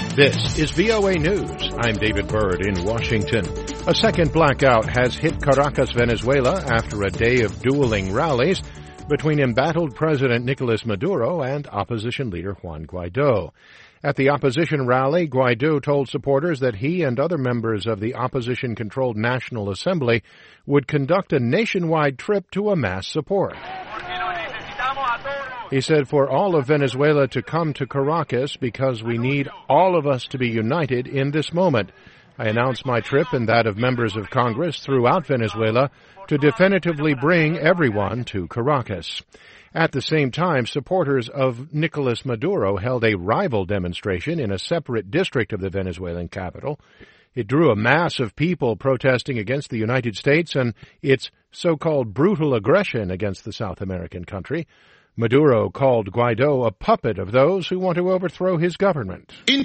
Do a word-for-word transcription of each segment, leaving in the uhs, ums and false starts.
This is V O A News. I'm David Byrd in Washington. A second blackout has hit Caracas, Venezuela, after a day of dueling rallies between embattled President Nicolas Maduro and opposition leader Juan Guaido. At the opposition rally, Guaido told supporters that he and other members of the opposition-controlled National Assembly would conduct a nationwide trip to amass support. He said for all of Venezuela to come to Caracas because we need all of us to be united in this moment. I announced my trip and that of members of Congress throughout Venezuela to definitively bring everyone to Caracas. At the same time, supporters of Nicolas Maduro held a rival demonstration in a separate district of the Venezuelan capital. It drew a mass of people protesting against the United States and its so-called brutal aggression against the South American country. Maduro called Guaido a puppet of those who want to overthrow his government. He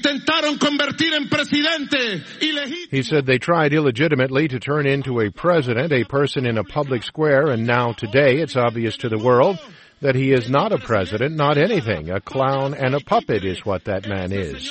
said they tried illegitimately to turn into a president, a person in a public square, and now today it's obvious to the world that he is not a president, not anything. A clown and a puppet is what that man is.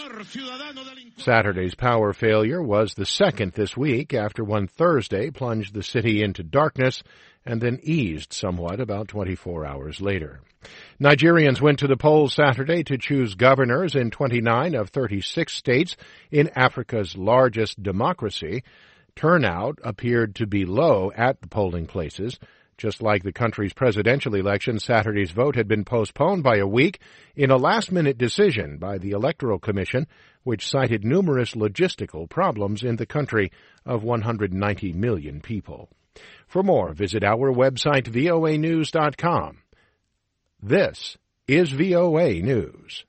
Saturday's power failure was the second this week after one Thursday plunged the city into darkness and then eased somewhat about twenty-four hours later. Nigerians went to the polls Saturday to choose governors in twenty-nine of thirty-six states in Africa's largest democracy. Turnout appeared to be low at the polling places. Just like the country's presidential election, Saturday's vote had been postponed by a week in a last-minute decision by the Electoral Commission, which cited numerous logistical problems in the country of one hundred ninety million people. For more, visit our website, V O A news dot com. This is V O A News.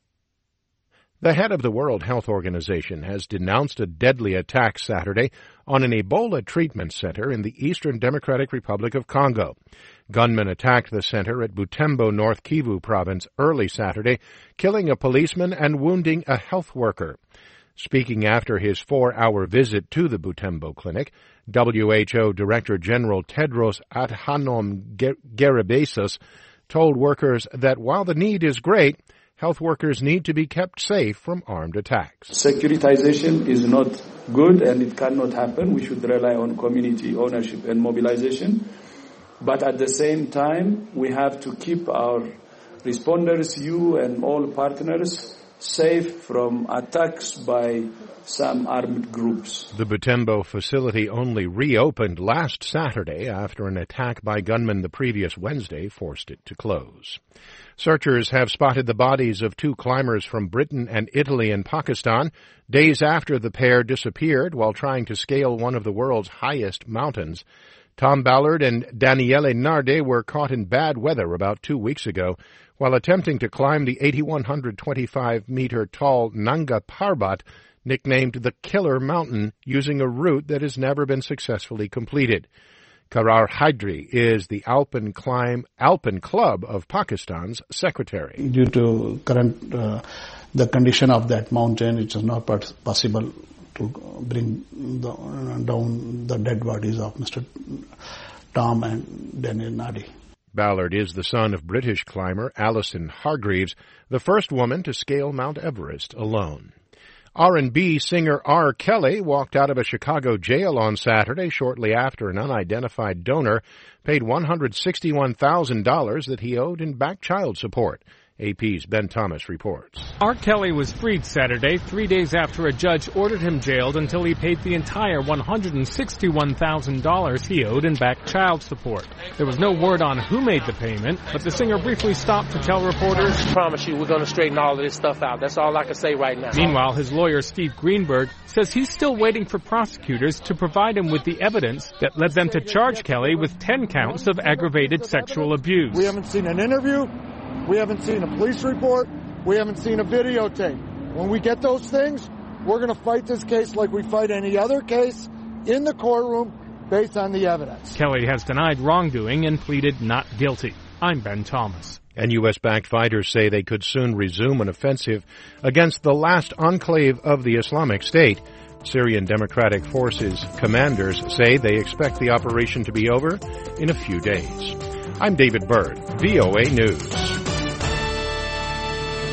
The head of the World Health Organization has denounced a deadly attack Saturday on an Ebola treatment center in the Eastern Democratic Republic of Congo. Gunmen attacked the center at Butembo, North Kivu province early Saturday, killing a policeman and wounding a health worker. Speaking after his four-hour visit to the Butembo clinic, W H O Director General Tedros Adhanom Ghebreyesus told workers that while the need is great, health workers need to be kept safe from armed attacks. Securitization is not good and it cannot happen. We should rely on community ownership and mobilization. But at the same time, we have to keep our responders, you and all partners, safe from attacks by some armed groups. The Butembo facility only reopened last Saturday after an attack by gunmen the previous Wednesday forced it to close. Searchers have spotted the bodies of two climbers from Britain and Italy and Pakistan days after the pair disappeared while trying to scale one of the world's highest mountains. Tom Ballard and Daniele Nardi were caught in bad weather about two weeks ago while attempting to climb the eight thousand one hundred twenty-five meter tall Nanga Parbat, nicknamed the Killer Mountain, using a route that has never been successfully completed. Karar Hydri is the Alpine Climb Alpine Club of Pakistan's secretary. Due to current uh, the condition of that mountain, it is not possible to bring the, uh, down the dead bodies of Mister Tom and Daniel Nardi. Ballard is the son of British climber Alison Hargreaves, the first woman to scale Mount Everest alone. R and B singer R. Kelly walked out of a Chicago jail on Saturday shortly after an unidentified donor paid one hundred sixty-one thousand dollars that he owed in back child support. A P's Ben Thomas reports. R. Kelly was freed Saturday, three days after a judge ordered him jailed until he paid the entire one hundred sixty-one thousand dollars he owed in back child support. There was no word on who made the payment, but the singer briefly stopped to tell reporters, I promise you we're going to straighten all of this stuff out. That's all I can say right now. Meanwhile, his lawyer, Steve Greenberg, says he's still waiting for prosecutors to provide him with the evidence that led them to charge Kelly with ten counts of aggravated sexual abuse. We haven't seen an interview. We haven't seen a police report. We haven't seen a videotape. When we get those things, we're going to fight this case like we fight any other case in the courtroom based on the evidence. Kelly has denied wrongdoing and pleaded not guilty. I'm Ben Thomas. And U S-backed fighters say they could soon resume an offensive against the last enclave of the Islamic State. Syrian Democratic Forces commanders say they expect the operation to be over in a few days. I'm David Byrd, V O A News.